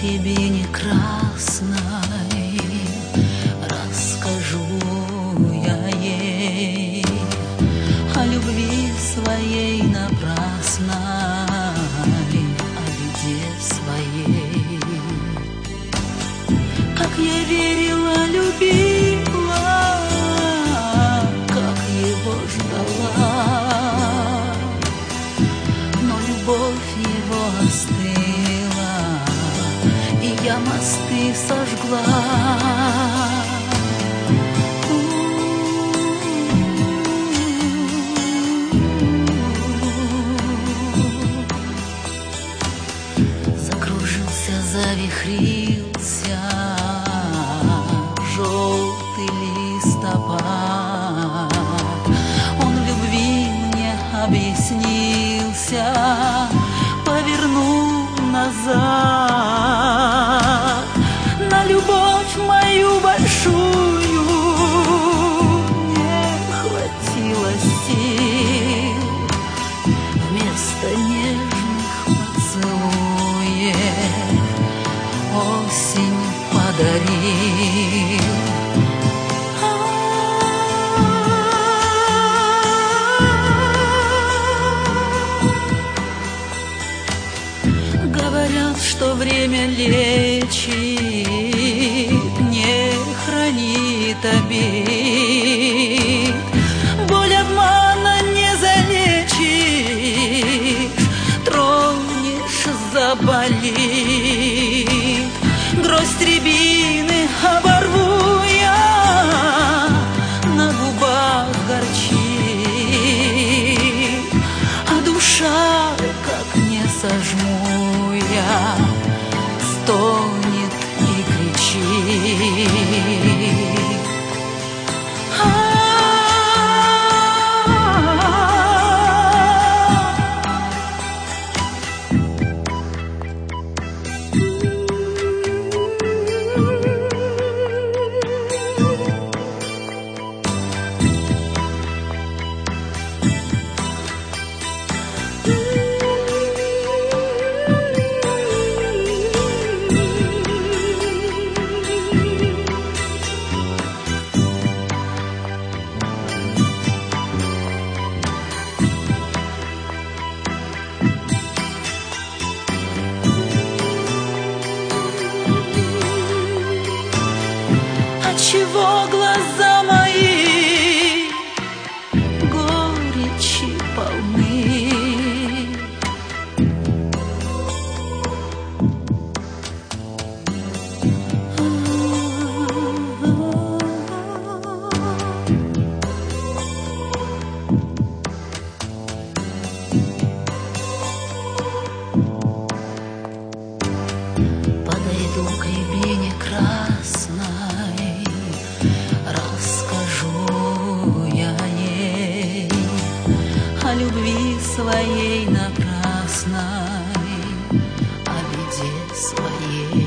рябине красной расскажу я ей о любви своей напрасной, о беде своей. Как я верила, любила, как его ждала, но любовь его остыла, и я мосты сожгла. Закружился, завихрился желтый листопад. Он в любви мне объяснился, повернул назад. На любовь мою большую не хватило сил, вместо нежных поцелуев осень подарил. Говорят, что время лечит, не хранит обид. Боль обмана не залечишь, тронешь — заболит. Гроздь рябины оборву я, на губах горчит, а душа, как не сожму я, стонет и кричит. Отчего глаза мои горечи полны? Подойду к рябине красной, расскажу я ей о любви своей напрасной, о беде своей.